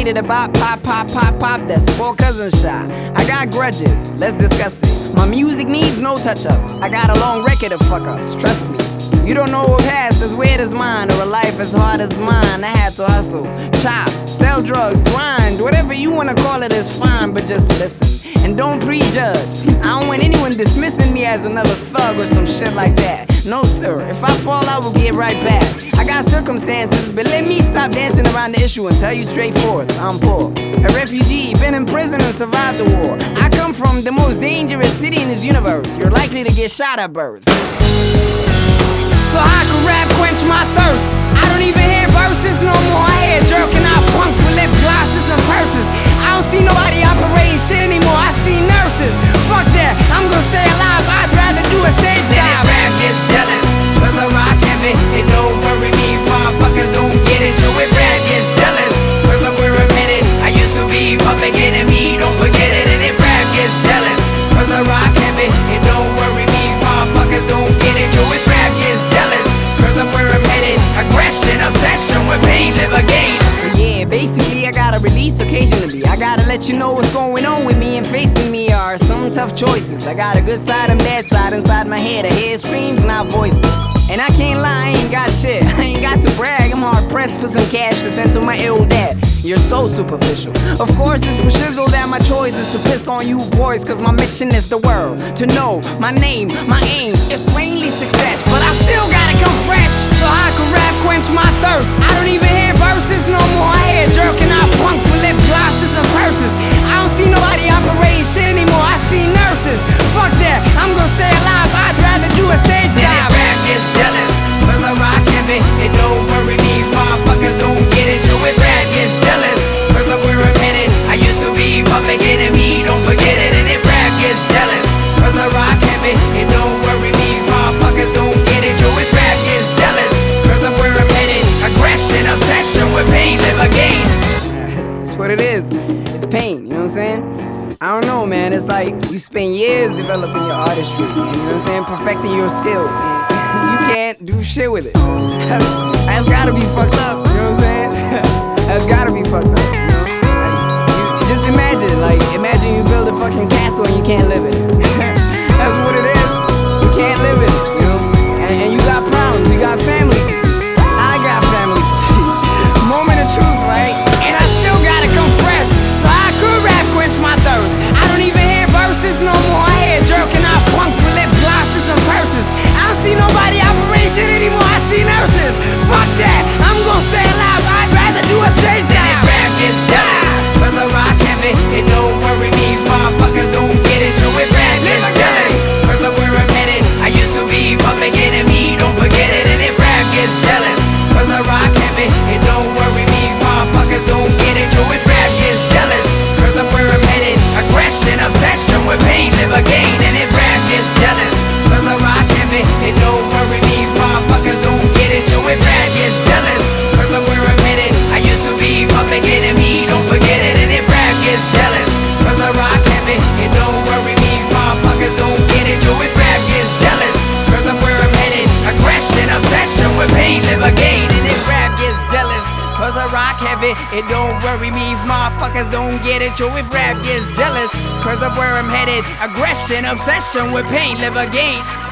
ready to pop, pop, pop, pop, pop. That's 4 cousins shot. I got grudges, let's discuss it. My music needs no touch-ups. I got a long record of fuck-ups, trust me. You don't know a past as weird as mine, or a life as hard as mine. I had to hustle, chop, sell drugs, grind. Whatever you wanna call it is fine, but just listen and don't prejudge. I don't want anyone dismissing me as another thug or some shit like that. No sir, if I fall I will get right back. I got circumstances, but let me stop dancing around the issue and tell you straightforward, I'm poor. A refugee, been in prison and survived the war. I come from the most dangerous city in this universe. You're likely to get shot at birth. So I can rap, quench my thirst. I don't even hear verses no more. I hear jerking out punks with lip glosses and purses. I don't see nobody operating shit anymore. I see nurses. Fuck that, I'm gonna stay alive. I'd rather do a stage dive. And if rap gets jealous, cause I rock heavy, it don't worry me if motherfuckers don't get it. So if rap gets jealous, cause I'm where I'm headed, I used to be public enemy, don't forget it. And if rap gets jealous, cause I rock heavy, it don't worry me if motherfuckers don't get it. So if rap gets jealous, cause I'm where I'm headed, aggression, obsession with pain, live again. So yeah, basically I gotta release occasionally. I gotta let you know what's going on with me, and facing me are some tough choices. I got a good side and bad side inside my head. I hear screams, not voices. And I can't lie, I ain't got shit. I ain't got to brag, I'm hard pressed for some cash to send to my ill dad. You're so superficial. Of course it's for shizzle that my choice is to piss on you boys, cause my mission is the world to know my name, my aim is plainly success. But I still gotta come fresh, so I can rap, quench my thirst. I don't even hear verses no more. I hear jerking out punks with lip glosses and purses. I don't see nobody operating shit anymore. I see nurses. Fuck that, I'm gonna stay alive. I'd rather do a stage dive. And if rap gets jealous, cause I rock heavy, it don't worry me if motherfuckers don't get it. So if rap gets jealous, cause I'm where I'm headed, I used to be public enemy, don't forget it. And if rap gets jealous, cause I rock heavy, it don't worry me if motherfuckers don't get it. So if rap gets jealous, cause I'm where I'm headed, aggression, obsession with pain, live again. That's what it is. It's pain, you know what I'm saying? I don't know, man. It's like you spend years developing your artistry, and you know what I'm saying, perfecting your skill, and you can't do shit with it. That's gotta be fucked up, you know what I'm saying? That's gotta be fucked up, you know? Like, you just imagine you build a fucking castle and you can't live it. That's what it is. You can't live it, you know? And you got problems, you got family. I got family. Moment of truth, right? And I still gotta come fresh, so I could rap, quench my thirst. I don't even hear verses no more. I hear jerking out punks with lip glosses and purses. I don't see nobody operation anymore. I see nurses. Fuck that, I'm gonna stay alive. I'd rather do a stage dive. And if rap gets jealous, cause I rock heavy, it don't worry me if motherfuckers don't get it. So if rap gets jealous, cause I'm where I'm headed, I used to be public enemy, don't forget it. And if rap gets jealous, cause I rock heavy, it don't worry me if motherfuckers don't get it. So if rap gets jealous, cause I'm where I'm headed, aggression, obsession with pain, live again. And if rap gets jealous, cause I rock heavy, it don't worry me if motherfuckers don't get it. So if rap gets jealous, cause I'm where I'm headed, I used to be public enemy, don't forget it. And if rap gets jealous, cause I rock heavy, it don't worry me if motherfuckers don't get it. So if rap gets jealous, cause I'm where I'm headed, aggression, obsession with pain, live again. And if rap gets jealous, cause I rock heavy, it don't worry me if motherfuckers don't get it. Yo, if rap gets jealous, cause of where I'm headed, aggression, obsession with pain, live again.